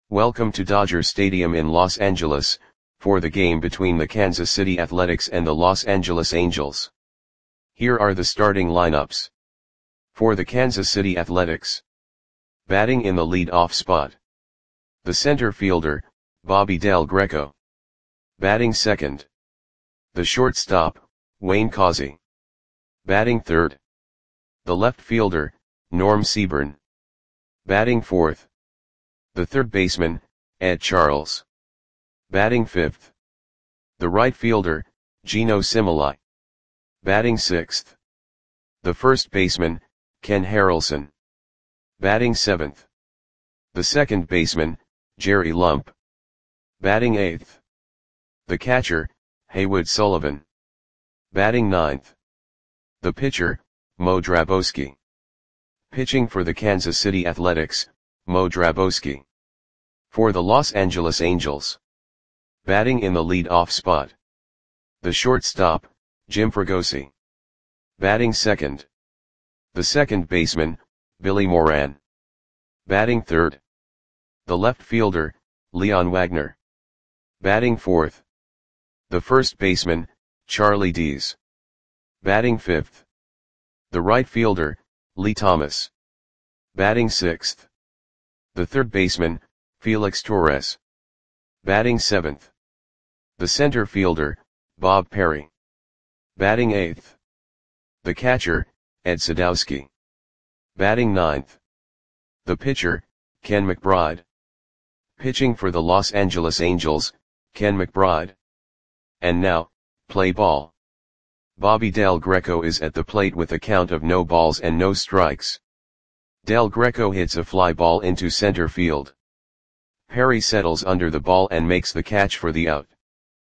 Welcome to Dodger Stadium in Los Angeles, for the game between the Kansas City Athletics and the Los Angeles Angels. Here are the starting lineups. For the Kansas City Athletics. Batting in the lead-off spot. The center fielder, Bobby Del Greco. Batting second. The shortstop, Wayne Causey. Batting third. The left fielder, Norm Seaburn. Batting fourth. The third baseman, Ed Charles. Batting fifth. The right fielder, Geno Similai. Batting sixth. The first baseman, Ken Harrelson. Batting seventh. The second baseman, Jerry Lump. Batting eighth. The catcher, Haywood Sullivan. Batting ninth. The pitcher, Mo Drabowski. Pitching for the Kansas City Athletics, Mo Drabowski. For the Los Angeles Angels. Batting in the lead-off spot. The shortstop, Jim Fregosi. Batting second. The second baseman, Billy Moran. Batting third. The left fielder, Leon Wagner. Batting fourth. The first baseman, Charlie Dees. Batting fifth. The right fielder, Lee Thomas. Batting sixth. The third baseman, Felix Torres. Batting seventh. The center fielder, Bob Perry. Batting eighth. The catcher, Ed Sadowski. Batting ninth. The pitcher, Ken McBride. Pitching for the Los Angeles Angels, Ken McBride. And now, play ball. Bobby Del Greco is at the plate with a count of no balls and no strikes. Del Greco hits a fly ball into center field. Perry settles under the ball and makes the catch for the out.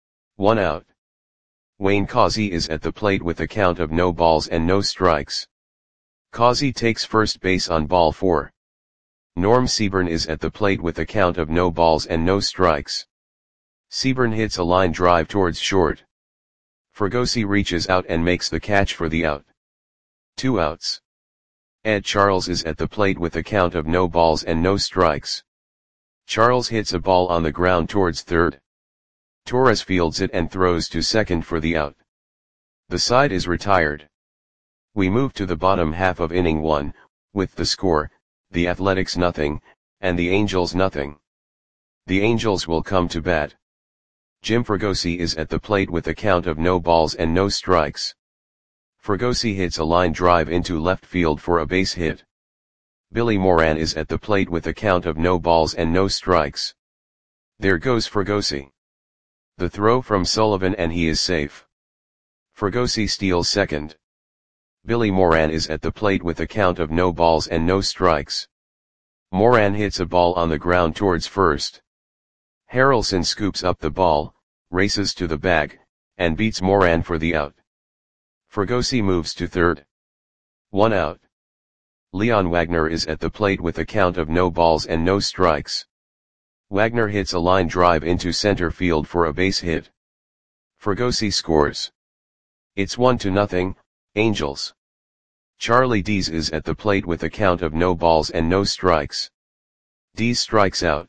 1 out. Wayne Causey is at the plate with a count of no balls and no strikes. Causey takes first base on ball 4. Norm Seaburn is at the plate with a count of no balls and no strikes. Seaburn hits a line drive towards short. Fregosi reaches out and makes the catch for the out. 2 outs. Ed Charles is at the plate with a count of no balls and no strikes. Charles hits a ball on the ground towards third. Torres fields it and throws to second for the out. The side is retired. We move to the bottom half of inning 1, with the score, the Athletics 0, and the Angels 0. The Angels will come to bat. Jim Fregosi is at the plate with a count of no balls and no strikes. Fregosi hits a line drive into left field for a base hit. Billy Moran is at the plate with a count of no balls and no strikes. There goes Fregosi. The throw from Sullivan and he is safe. Fregosi steals second. Billy Moran is at the plate with a count of no balls and no strikes. Moran hits a ball on the ground towards first. Harrelson scoops up the ball, races to the bag, and beats Moran for the out. Fregosi moves to third. 1 out. Leon Wagner is at the plate with a count of no balls and no strikes. Wagner hits a line drive into center field for a base hit. Fregosi scores. It's 1-0, Angels. Charlie Dees is at the plate with a count of no balls and no strikes. Dees strikes out.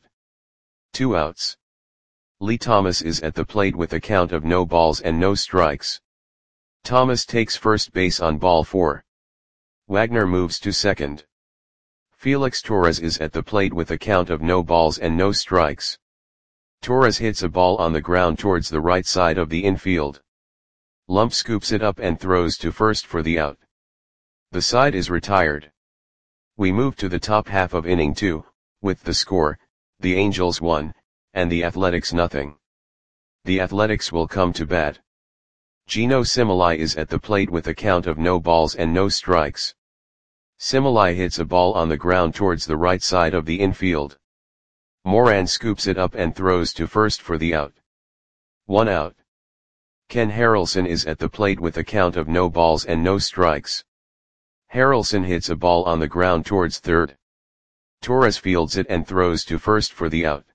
2 outs. Lee Thomas is at the plate with a count of no balls and no strikes. Thomas takes first base on ball 4. Wagner moves to second. Felix Torres is at the plate with a count of no balls and no strikes. Torres hits a ball on the ground towards the right side of the infield. Lump scoops it up and throws to first for the out. The side is retired. We move to the top half of inning 2, with the score, the Angels 1, and the Athletics 0. The Athletics will come to bat. Geno Similai is at the plate with a count of no balls and no strikes. Similai hits a ball on the ground towards the right side of the infield. Moran scoops it up and throws to first for the out. 1 out. Ken Harrelson is at the plate with a count of no balls and no strikes. Harrelson hits a ball on the ground towards third. Torres fields it and throws to first for the out.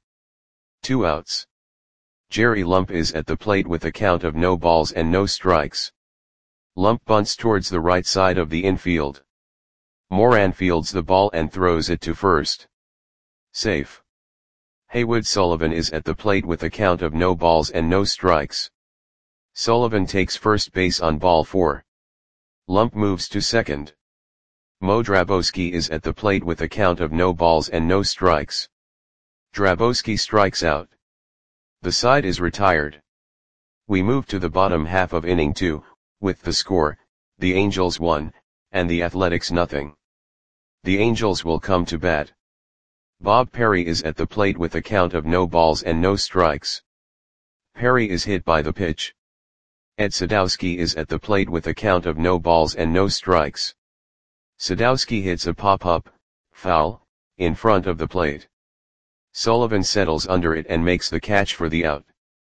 2 outs. Jerry Lump is at the plate with a count of no balls and no strikes. Lump bunts towards the right side of the infield. Moran fields the ball and throws it to first. Safe. Haywood Sullivan is at the plate with a count of no balls and no strikes. Sullivan takes first base on ball 4. Lump moves to second. Mo Drabowski is at the plate with a count of no balls and no strikes. Drabowski strikes out. The side is retired. We move to the bottom half of inning 2, with the score, the Angels 1, and the Athletics nothing. The Angels will come to bat. Bob Perry is at the plate with a count of no balls and no strikes. Perry is hit by the pitch. Ed Sadowski is at the plate with a count of no balls and no strikes. Sadowski hits a pop-up, foul, in front of the plate. Sullivan settles under it and makes the catch for the out.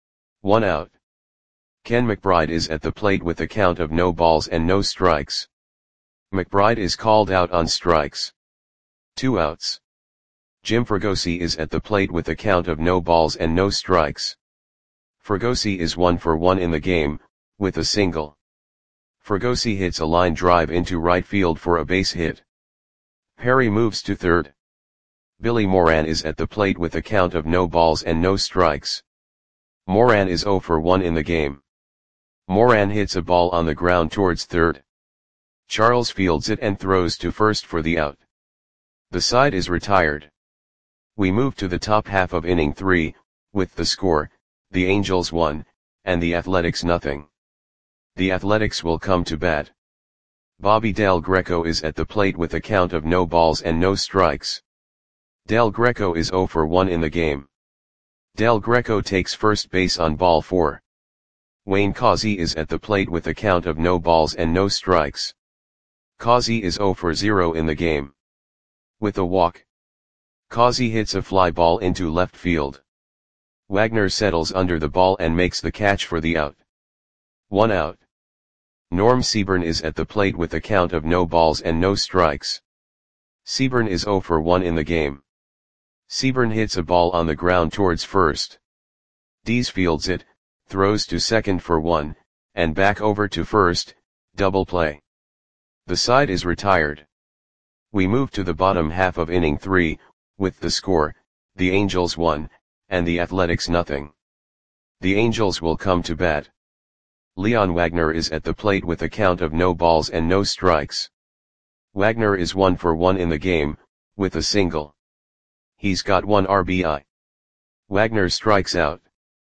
1 out. Ken McBride is at the plate with a count of no balls and no strikes. McBride is called out on strikes. 2 outs. Jim Fregosi is at the plate with a count of no balls and no strikes. Fregosi is 1 for 1 in the game, with a single. Fregosi hits a line drive into right field for a base hit. Perry moves to third. Billy Moran is at the plate with a count of no balls and no strikes. Moran is 0 for 1 in the game. Moran hits a ball on the ground towards third. Charles fields it and throws to first for the out. The side is retired. We move to the top half of inning 3, with the score, the Angels 1, and the Athletics nothing. The Athletics will come to bat. Bobby Del Greco is at the plate with a count of no balls and no strikes. Del Greco is 0 for 1 in the game. Del Greco takes first base on ball 4. Wayne Causey is at the plate with a count of no balls and no strikes. Causey is 0 for 0 in the game. With a walk, Causey hits a fly ball into left field. Wagner settles under the ball and makes the catch for the out. 1 out. Norm Seaburn is at the plate with a count of no balls and no strikes. Seaburn is 0 for 1 in the game. Seaburn hits a ball on the ground towards first. Dees fields it, throws to second for 1, and back over to first, double play. The side is retired. We move to the bottom half of inning 3, with the score, the Angels 1, and the Athletics nothing. The Angels will come to bat. Leon Wagner is at the plate with a count of no balls and no strikes. Wagner is 1 for 1 in the game, with a single. He's got 1 RBI. Wagner strikes out.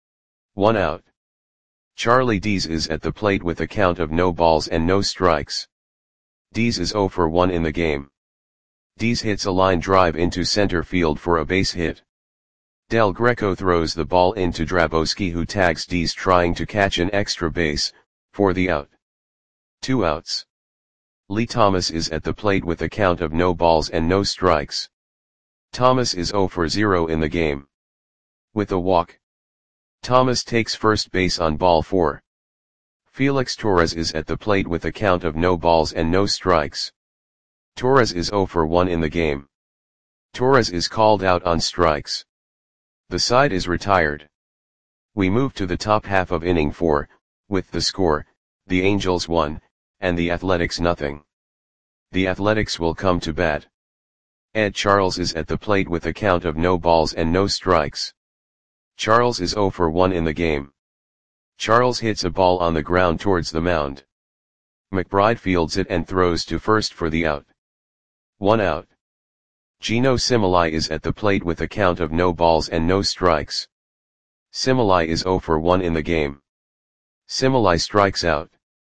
1 out. Charlie Dees is at the plate with a count of no balls and no strikes. Dees is 0 for 1 in the game. Dees hits a line drive into center field for a base hit. Del Greco throws the ball into Drabowski, who tags Dees trying to catch an extra base, for the out. 2 outs. Lee Thomas is at the plate with a count of no balls and no strikes. Thomas is 0 for 0 in the game. With a walk, Thomas takes first base on ball 4. Felix Torres is at the plate with a count of no balls and no strikes. Torres is 0 for 1 in the game. Torres is called out on strikes. The side is retired. We move to the top half of inning 4, with the score, the Angels 1, and the Athletics nothing. The Athletics will come to bat. Ed Charles is at the plate with a count of no balls and no strikes. Charles is 0 for 1 in the game. Charles hits a ball on the ground towards the mound. McBride fields it and throws to first for the out. 1 out. Gino Similai is at the plate with a count of no balls and no strikes. Similai is 0 for 1 in the game. Similai strikes out.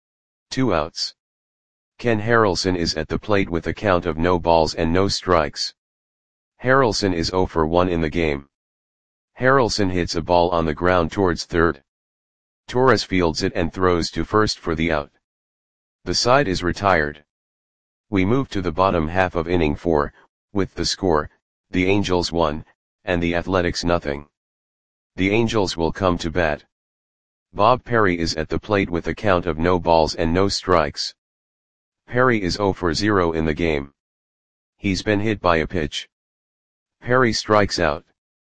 2 outs. Ken Harrelson is at the plate with a count of no balls and no strikes. Harrelson is 0 for 1 in the game. Harrelson hits a ball on the ground towards third. Torres fields it and throws to first for the out. The side is retired. We move to the bottom half of inning 4, with the score, the Angels 1, and the Athletics nothing. The Angels will come to bat. Bob Perry is at the plate with a count of no balls and no strikes. Perry is 0 for 0 in the game. He's been hit by a pitch. Perry strikes out.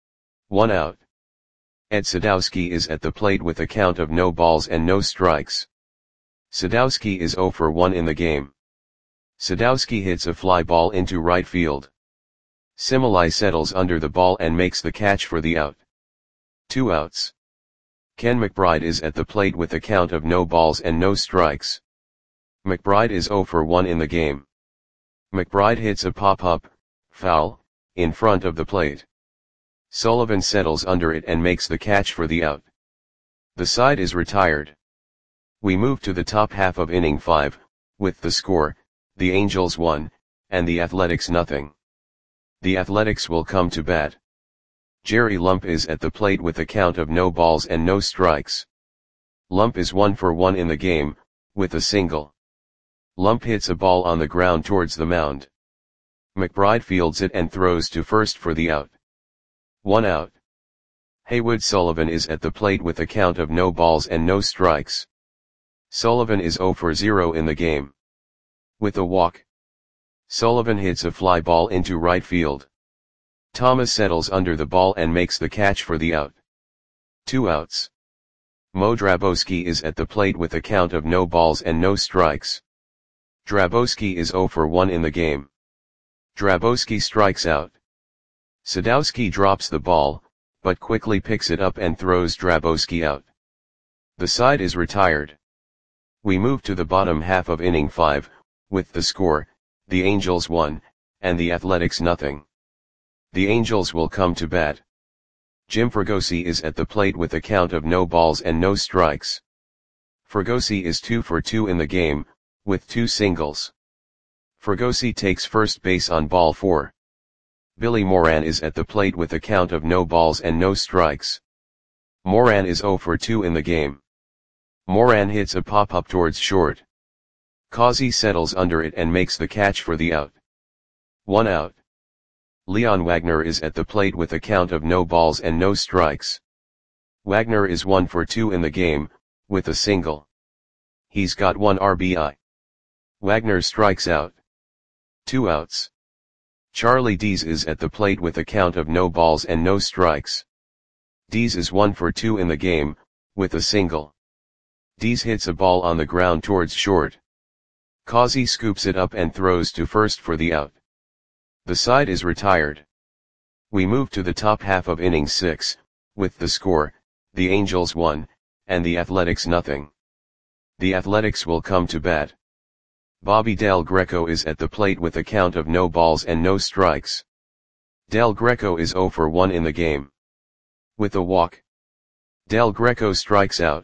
1 out. Ed Sadowski is at the plate with a count of no balls and no strikes. Sadowski is 0 for 1 in the game. Sadowski hits a fly ball into right field. Simile settles under the ball and makes the catch for the out. 2 outs. Ken McBride is at the plate with a count of no balls and no strikes. McBride is 0 for 1 in the game. McBride hits a pop-up, foul, in front of the plate. Sullivan settles under it and makes the catch for the out. The side is retired. We move to the top half of inning 5, with the score, the Angels 1, and the Athletics nothing. The Athletics will come to bat. Jerry Lump is at the plate with a count of no balls and no strikes. Lump is 1 for 1 in the game, with a single. Lump hits a ball on the ground towards the mound. McBride fields it and throws to first for the out. 1 out. Haywood Sullivan is at the plate with a count of no balls and no strikes. Sullivan is 0 for 0 in the game. With a walk, Sullivan hits a fly ball into right field. Thomas settles under the ball and makes the catch for the out. 2 outs. Mo Drabowski is at the plate with a count of no balls and no strikes. Drabowski is 0 for 1 in the game. Drabowski strikes out. Sadowski drops the ball, but quickly picks it up and throws Drabowski out. The side is retired. We move to the bottom half of inning 5, with the score, the Angels 1, and the Athletics nothing. The Angels will come to bat. Jim Fregosi is at the plate with a count of no balls and no strikes. Fregosi is 2 for 2 in the game, with 2 singles. Fregosi takes first base on ball 4. Billy Moran is at the plate with a count of no balls and no strikes. Moran is 0 for 2 in the game. Moran hits a pop-up towards short. Causey settles under it and makes the catch for the out. 1 out. Leon Wagner is at the plate with a count of no balls and no strikes. Wagner is 1 for 2 in the game, with a single. He's got 1 RBI. Wagner strikes out. 2 outs. Charlie Dees is at the plate with a count of no balls and no strikes. Dees is 1 for 2 in the game, with a single. Dees hits a ball on the ground towards short. Causey scoops it up and throws to first for the out. The side is retired. We move to the top half of inning 6, with the score, the Angels 1, and the Athletics nothing. The Athletics will come to bat. Bobby Del Greco is at the plate with a count of no balls and no strikes. Del Greco is 0 for 1 in the game. With a walk, Del Greco strikes out.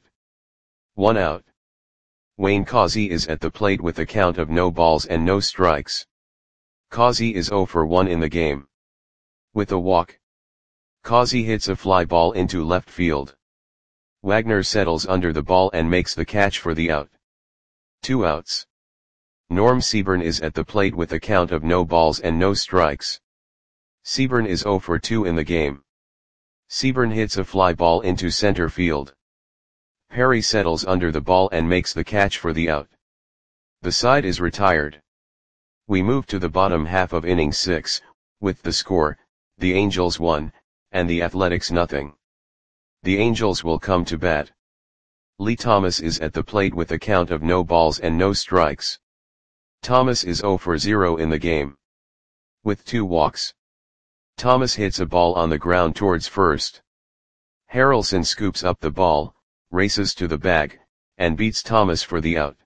1 out. Wayne Causey is at the plate with a count of no balls and no strikes. Causey is 0 for 1 in the game. With a walk, Causey hits a fly ball into left field. Wagner settles under the ball and makes the catch for the out. 2 outs. Norm Seaburn is at the plate with a count of no balls and no strikes. Seaburn is 0 for 2 in the game. Seaburn hits a fly ball into center field. Perry settles under the ball and makes the catch for the out. The side is retired. We move to the bottom half of inning 6, with the score, the Angels 1, and the Athletics nothing. The Angels will come to bat. Lee Thomas is at the plate with a count of no balls and no strikes. Thomas is 0 for 0 in the game. With 2 walks, Thomas hits a ball on the ground towards first. Harrelson scoops up the ball, races to the bag, and beats Thomas for the out.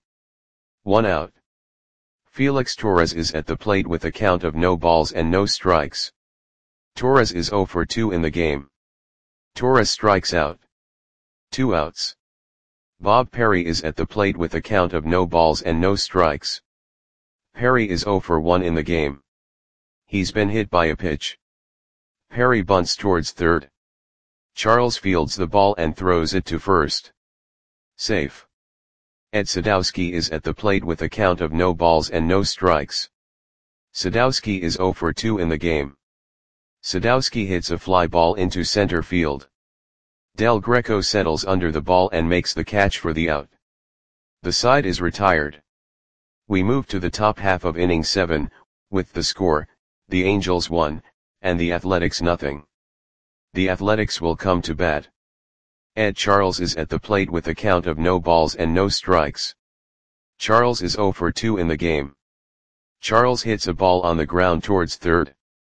1 out. Felix Torres is at the plate with a count of no balls and no strikes. Torres is 0 for 2 in the game. Torres strikes out. 2 outs. Bob Perry is at the plate with a count of no balls and no strikes. Perry is 0 for 1 in the game. He's been hit by a pitch. Perry bunts towards third. Charles fields the ball and throws it to first. Safe. Ed Sadowski is at the plate with a count of no balls and no strikes. Sadowski is 0 for 2 in the game. Sadowski hits a fly ball into center field. Del Greco settles under the ball and makes the catch for the out. The side is retired. We move to the top half of inning 7, with the score, the Angels 1, and the Athletics nothing. The Athletics will come to bat. Ed Charles is at the plate with a count of no balls and no strikes. Charles is 0 for 2 in the game. Charles hits a ball on the ground towards third.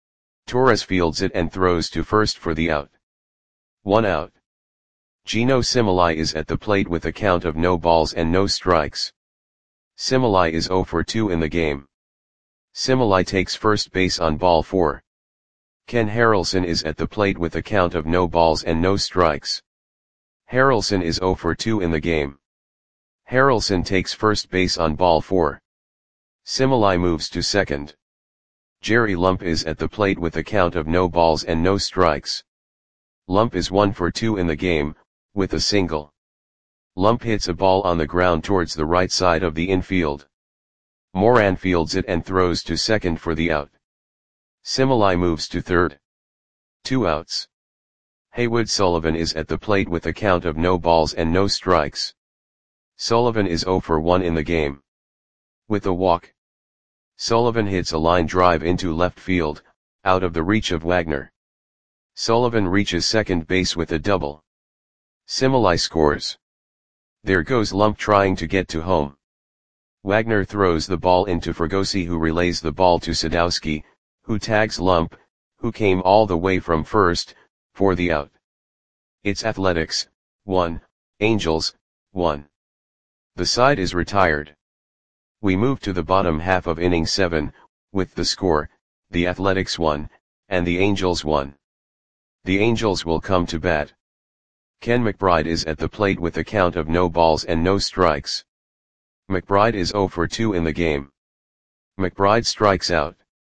Torres fields it and throws to first for the out. 1 out. Gino Similai is at the plate with a count of no balls and no strikes. Similai is 0 for 2 in the game. Similai takes first base on ball 4. Ken Harrelson is at the plate with a count of no balls and no strikes. Harrelson is 0 for 2 in the game. Harrelson takes first base on ball 4. Similai moves to second. Jerry Lump is at the plate with a count of no balls and no strikes. Lump is 1 for 2 in the game, with a single. Lump hits a ball on the ground towards the right side of the infield. Moran fields it and throws to second for the out. Similai moves to third. 2 outs. Haywood Sullivan is at the plate with a count of no balls and no strikes. Sullivan is 0 for 1 in the game. With a walk. Sullivan hits a line drive into left field, out of the reach of Wagner. Sullivan reaches second base with a double. Similai scores. There goes Lump trying to get to home. Wagner throws the ball into Fregosi, who relays the ball to Sadowski, who tags Lump, who came all the way from first, for the out. It's Athletics, 1, Angels, 1. The side is retired. We move to the bottom half of inning 7, with the score, the Athletics 1, and the Angels 1. The Angels will come to bat. Ken McBride is at the plate with a count of no balls and no strikes. McBride is 0 for 2 in the game. McBride strikes out.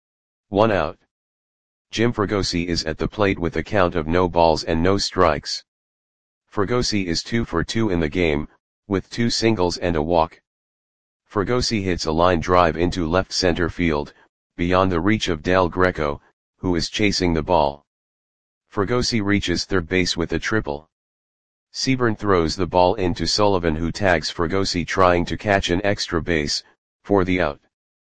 1 out. Jim Fregosi is at the plate with a count of no balls and no strikes. Fregosi is 2 for 2 in the game, with 2 singles and a walk. Fregosi hits a line drive into left center field, beyond the reach of Del Greco, who is chasing the ball. Fregosi reaches third base with a triple. Seaburn throws the ball into Sullivan, who tags Fregosi trying to catch an extra base, for the out.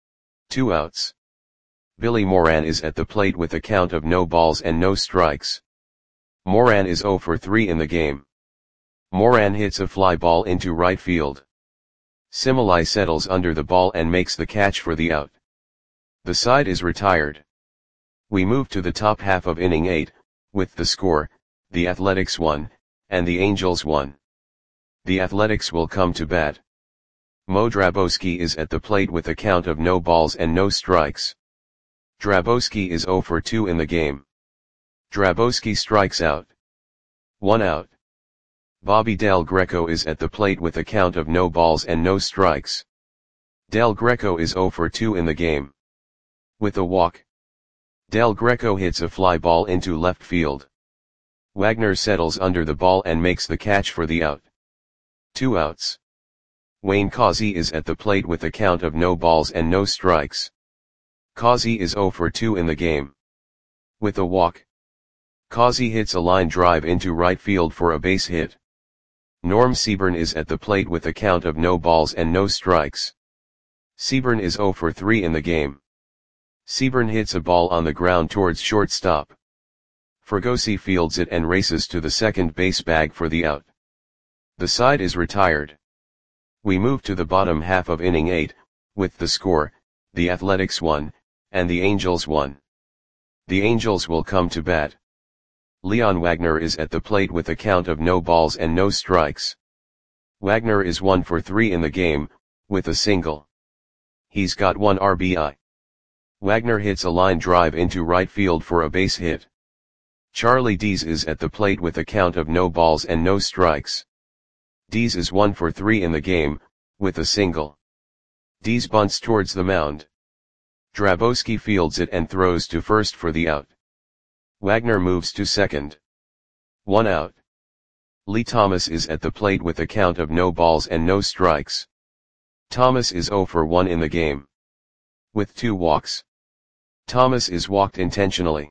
2 outs. Billy Moran is at the plate with a count of no balls and no strikes. Moran is 0 for 3 in the game. Moran hits a fly ball into right field. Similai settles under the ball and makes the catch for the out. The side is retired. We move to the top half of inning 8, with the score, the Athletics 1, and the Angels 1. The Athletics will come to bat. Mo Drabowski is at the plate with a count of no balls and no strikes. Drabowski is 0 for 2 in the game. Drabowski strikes out. 1 out. Bobby Del Greco is at the plate with a count of no balls and no strikes. Del Greco is 0 for 2 in the game. With a walk. Del Greco hits a fly ball into left field. Wagner settles under the ball and makes the catch for the out. 2 outs. Wayne Causey is at the plate with a count of no balls and no strikes. Causey is 0 for 2 in the game. With a walk. Causey hits a line drive into right field for a base hit. Norm Seaburn is at the plate with a count of no balls and no strikes. Seaburn is 0 for 3 in the game. Seaburn hits a ball on the ground towards shortstop. Fregosi fields it and races to the second base bag for the out. The side is retired. We move to the bottom half of inning 8, with the score, the Athletics 1, and the Angels 1. The Angels will come to bat. Leon Wagner is at the plate with a count of no balls and no strikes. Wagner is 1 for 3 in the game, with a single. He's got 1 RBI. Wagner hits a line drive into right field for a base hit. Charlie Dees is at the plate with a count of no balls and no strikes. Dees is 1 for 3 in the game, with a single. Dees bunts towards the mound. Drabowski fields it and throws to first for the out. Wagner moves to second. 1 out. Lee Thomas is at the plate with a count of no balls and no strikes. Thomas is 0 for 1 in the game. With 2 walks. Thomas is walked intentionally.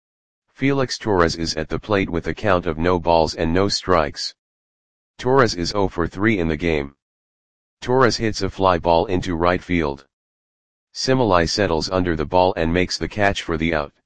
Felix Torres is at the plate with a count of no balls and no strikes. Torres is 0 for 3 in the game. Torres hits a fly ball into right field. Similai settles under the ball and makes the catch for the out.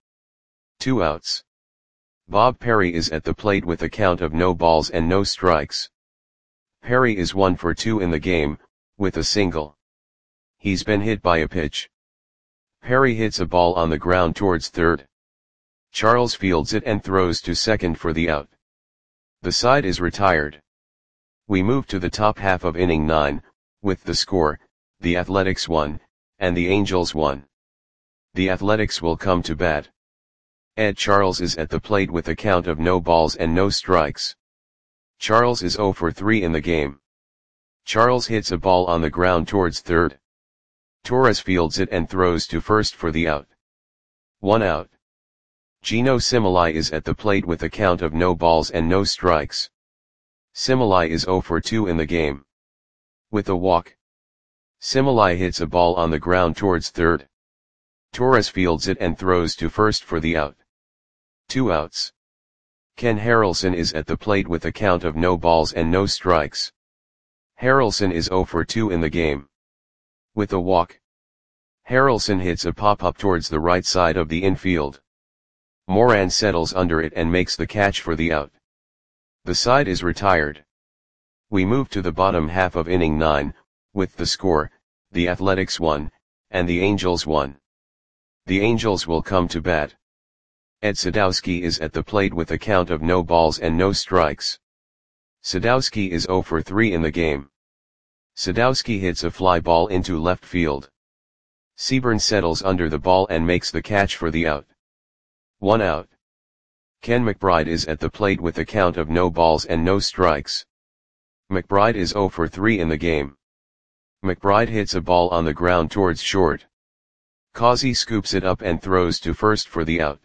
2 outs. Bob Perry is at the plate with a count of no balls and no strikes. Perry is 1 for 2 in the game, with a single. He's been hit by a pitch. Perry hits a ball on the ground towards third. Charles fields it and throws to second for the out. The side is retired. We move to the top half of inning 9, with the score, the Athletics 1, and the Angels 1. The Athletics will come to bat. Ed Charles is at the plate with a count of no balls and no strikes. Charles is 0 for 3 in the game. Charles hits a ball on the ground towards third. Torres fields it and throws to first for the out. 1 out. Gino Similai is at the plate with a count of no balls and no strikes. Similai is 0 for 2 in the game. With a walk. Similai hits a ball on the ground towards third. Torres fields it and throws to first for the out. 2 outs. Ken Harrelson is at the plate with a count of no balls and no strikes. Harrelson is 0 for 2 in the game. With a walk. Harrelson hits a pop-up towards the right side of the infield. Moran settles under it and makes the catch for the out. The side is retired. We move to the bottom half of inning 9, with the score, the Athletics 1, and the Angels 1. The Angels will come to bat. Ed Sadowski is at the plate with a count of no balls and no strikes. Sadowski is 0 for 3 in the game. Sadowski hits a fly ball into left field. Seaburn settles under the ball and makes the catch for the out. 1 out. Ken McBride is at the plate with a count of no balls and no strikes. McBride is 0 for 3 in the game. McBride hits a ball on the ground towards short. Causey scoops it up and throws to first for the out.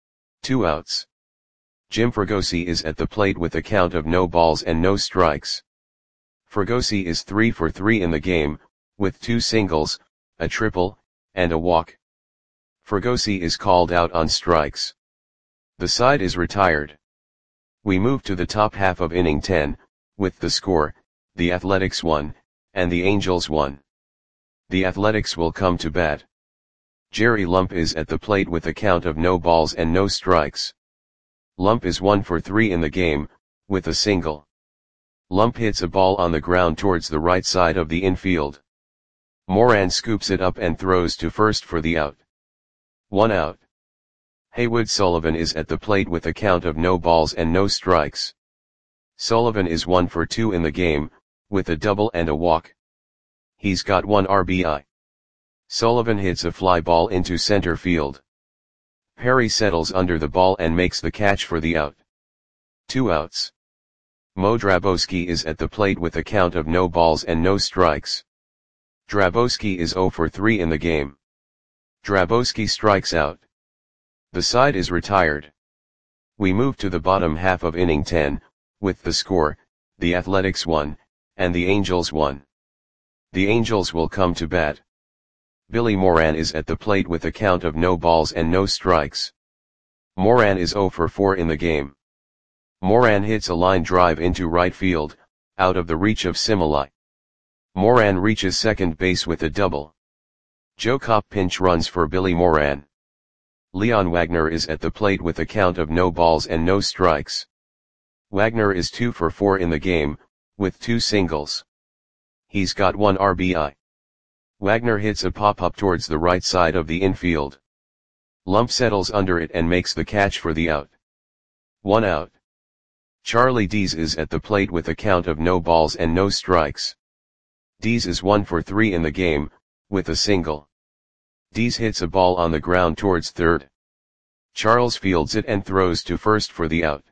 2 outs. Jim Fregosi is at the plate with a count of no balls and no strikes. Fregosi is 3 for 3 in the game, with 2 singles, a triple, and a walk. Fregosi is called out on strikes. The side is retired. We move to the top half of inning 10, with the score, the Athletics 1, and the Angels 1. The Athletics will come to bat. Jerry Lump is at the plate with a count of no balls and no strikes. Lump is 1 for 3 in the game, with a single. Lump hits a ball on the ground towards the right side of the infield. Moran scoops it up and throws to first for the out. 1 out. Haywood Sullivan is at the plate with a count of no balls and no strikes. Sullivan is 1 for 2 in the game, with a double and a walk. He's got 1 RBI. Sullivan hits a fly ball into center field. Perry settles under the ball and makes the catch for the out. 2 outs. Mo Drabowski is at the plate with a count of no balls and no strikes. Drabowski is 0 for 3 in the game. Drabowski strikes out. The side is retired. We move to the bottom half of inning 10, with the score, the Athletics 1, and the Angels 1. The Angels will come to bat. Billy Moran is at the plate with a count of no balls and no strikes. Moran is 0 for 4 in the game. Moran hits a line drive into right field, out of the reach of Similai. Moran reaches second base with a double. Joe Kopp pinch runs for Billy Moran. Leon Wagner is at the plate with a count of no balls and no strikes. Wagner is 2 for 4 in the game, with 2 singles. He's got 1 RBI. Wagner hits a pop-up towards the right side of the infield. Lump settles under it and makes the catch for the out. 1 out. Charlie Dees is at the plate with a count of no balls and no strikes. Dees is 1 for 3 in the game, with a single. Dees hits a ball on the ground towards third. Charles fields it and throws to first for the out.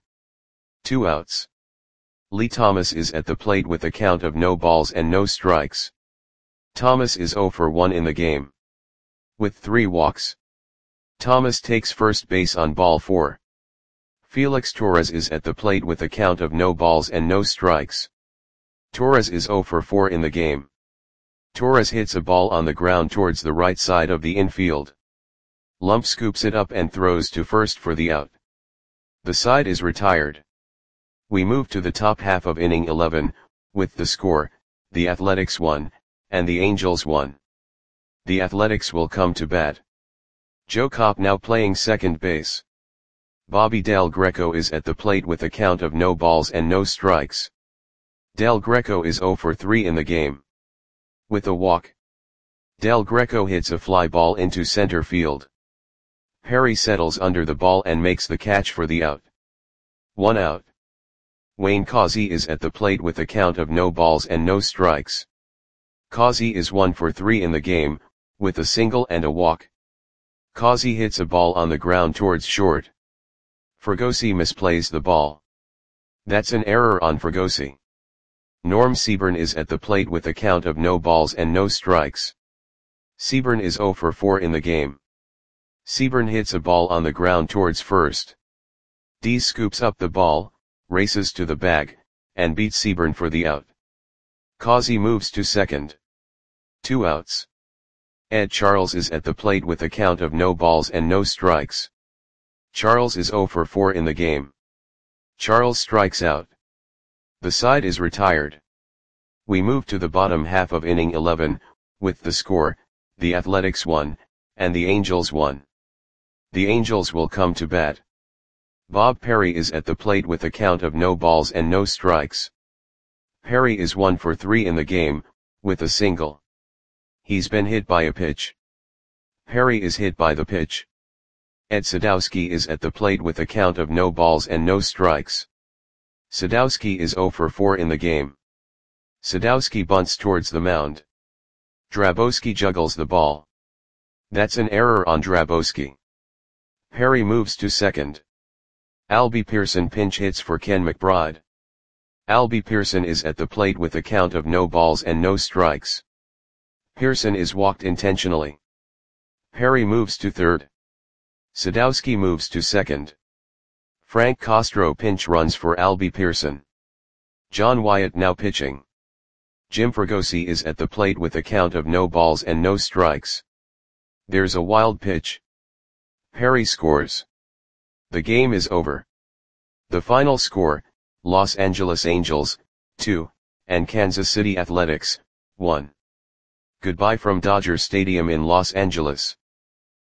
2 outs. Lee Thomas is at the plate with a count of no balls and no strikes. Thomas is 0 for 1 in the game. With 3 walks. Thomas takes first base on ball 4. Felix Torres is at the plate with a count of no balls and no strikes. Torres is 0 for 4 in the game. Torres hits a ball on the ground towards the right side of the infield. Lump scoops it up and throws to first for the out. The side is retired. We move to the top half of inning 11, with the score, the Athletics 1, and the Angels 1. The Athletics will come to bat. Joe Kopp now playing second base. Bobby Del Greco is at the plate with a count of no balls and no strikes. Del Greco is 0 for 3 in the game. With a walk. Del Greco hits a fly ball into center field. Perry settles under the ball and makes the catch for the out. 1 out. Wayne Causey is at the plate with a count of no balls and no strikes. Causey is 1 for 3 in the game, with a single and a walk. Causey hits a ball on the ground towards short. Fregosi misplays the ball. That's an error on Fregosi. Norm Seaburn is at the plate with a count of no balls and no strikes. Seaburn is 0 for 4 in the game. Seaburn hits a ball on the ground towards first. Dees scoops up the ball, races to the bag, and beats Seaburn for the out. Causey moves to second. 2 outs. Ed Charles is at the plate with a count of no balls and no strikes. Charles is 0 for 4 in the game. Charles strikes out. The side is retired. We move to the bottom half of inning 11, with the score, the Athletics 1, and the Angels 1. The Angels will come to bat. Bob Perry is at the plate with a count of no balls and no strikes. Perry is 1 for 3 in the game, with a single. He's been hit by a pitch. Perry is hit by the pitch. Ed Sadowski is at the plate with a count of no balls and no strikes. Sadowski is 0 for 4 in the game. Sadowski bunts towards the mound. Drabowski juggles the ball. That's an error on Drabowski. Perry moves to second. Albie Pearson pinch hits for Ken McBride. Albie Pearson is at the plate with a count of no balls and no strikes. Pearson is walked intentionally. Perry moves to third. Sadowski moves to second. Frank Castro pinch runs for Albie Pearson. John Wyatt now pitching. Jim Fregosi is at the plate with a count of no balls and no strikes. There's a wild pitch. Perry scores. The game is over. The final score, Los Angeles Angels, 2, and Kansas City Athletics, 1. Goodbye from Dodger Stadium in Los Angeles.